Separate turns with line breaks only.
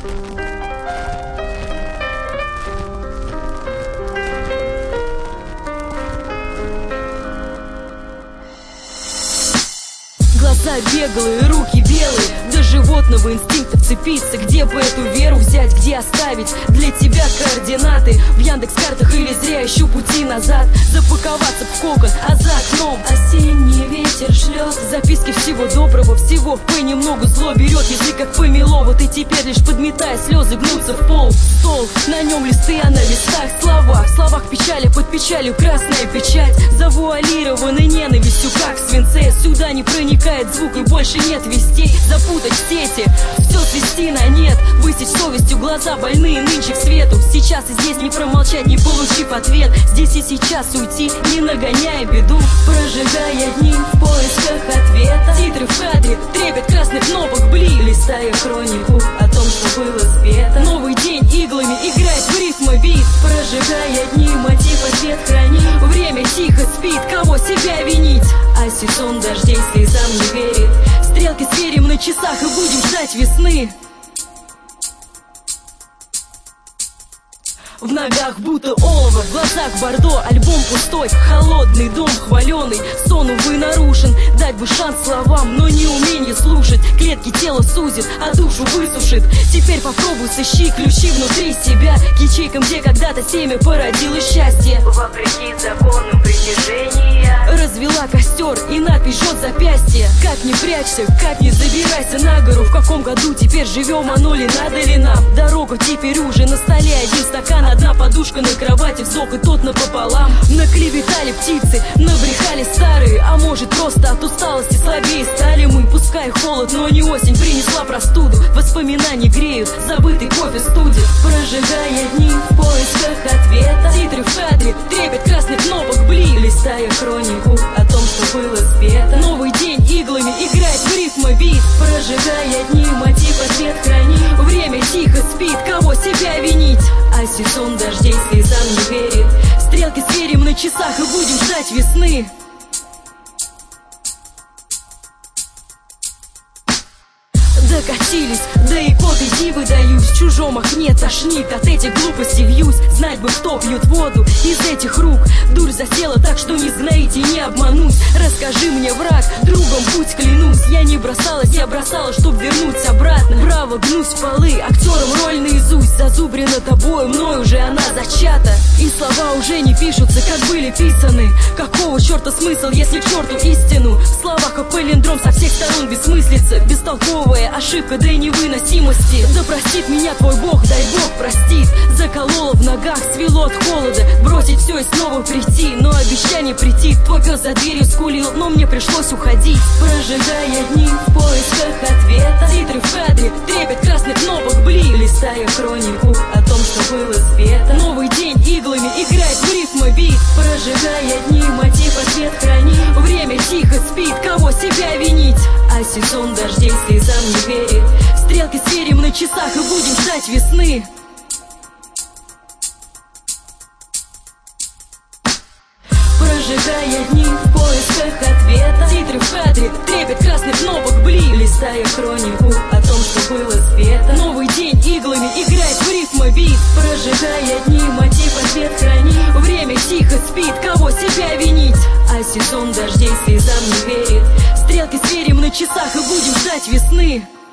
Глаза беглые, руки белые, до животного инстинкта вцепиться. Где бы эту веру взять, где оставить для тебя координаты? В Яндекс.Картах или зря ищу пути назад? Запаковаться в кокон, а за окном осенний ветер шлет записки всего доброго, всего понемногу. Зло берет язык как помело. Вот и теперь лишь подметая слезы гнутся в пол. Стол, на нем листы, а на листах слова. В словах печали, под печалью красная печать, завуалированной ненавистью, как в свинце. Сюда не проникает звук и больше нет вестей. Запутать сети, все свести на нет, высечь совестью глаза больные нынче к свету. Сейчас и здесь не промолчать, не получив ответ. Здесь и сейчас уйти, не нагоняя беду, прожигая дни в поисках ответа. Титры в кадре, трепет красных кнопок бли, листая хронику о том, что было света. Новый день иглами играет в рифмы бит, прожигая дни, мотив ответ храни. Время тихо спит, кого себя винить? А сезон дождей слезам не верит. Стрелки сверим на часах и будем ждать весны. В ногах будто олово, в глазах бордо. Альбом пустой, холодный дом хваленый. Сон, увы, нарушен, дать бы шанс словам, но не умение слушать. Клетки тела сузит, а душу высушит. Теперь попробуй сыщи ключи внутри себя, к ячейкам, где когда-то семя породило счастье.
Вопреки законам притяжения
развела костер и надпись жжет запястье. Как не прячься, как не забирайся на гору. В каком году теперь живем, оно ли надо ли нам? Дорога теперь уже на столе, один стакан, одна подушка на кровати, вздох и тот напополам. Наклеветали птицы, набрехали старые, а может просто от усталости слабее стали мы. Пускай холод, но не осень принесла простуду. Воспоминания греют, забытый кофе студит, прожигая дни в поисках ответа. Титры в кадре, трепет красных кнопок бли, листая хронику о том, что было света. Новый день иглами играет в рифмы бит, прожигая дни, мотив ответ храни. Время тихо спит, кого себя винить? А сезон дождей слезам не верит. Стрелки сверим на часах и будем ждать весны. Докатились, да и кот иди выдаюсь. В чужом окне тошнит, от этих глупостей вьюсь. Знать бы, кто пьет воду из этих рук. Дурь засела так, что не сгноить и не обмануть. Расскажи мне, враг, другом путь клянусь. Я не бросалась, я бросала, чтоб вернуть обратно. Браво, гнусь в полы, актером роль наизусть. Зазубрена тобой, мной уже она зачата. И слова уже не пишутся, как были писаны. Какого черта смысл, если к черту истину? В словах как палиндром со всех сторон бессмыслица, бестолковая ошибка до невыносимости. Да простит меня твой Бог, дай Бог простит. Заколола в ногах, свело от холода. Бросить все и снова прийти, но обещание прийти. Твой пес за дверью скулил, но мне пришлось уходить, прожигая дни в поисках ответа. Титры в кадре, трепет красных кнопок бли, листая хронику о том, что было света. Новый день иглами играет в рифмы бит, прожигая дни, мотив ответ храни. Время тихо спит, кого себя винить? А сезон дождей слезам не верит. Стрелки сверим на часах и будем ждать весны. Прожигая дни в поисках ответа. Титры в кадре, трепет красных кнопок бли, листая хронику о том, что было света. Новый день иглами играет в рифмы бит, прожигая дни, мотив ответ храни. Время тихо спит, кого себя винить? А сезон дождей слезам не верит. Стрелки сверим на часах и будем ждать весны.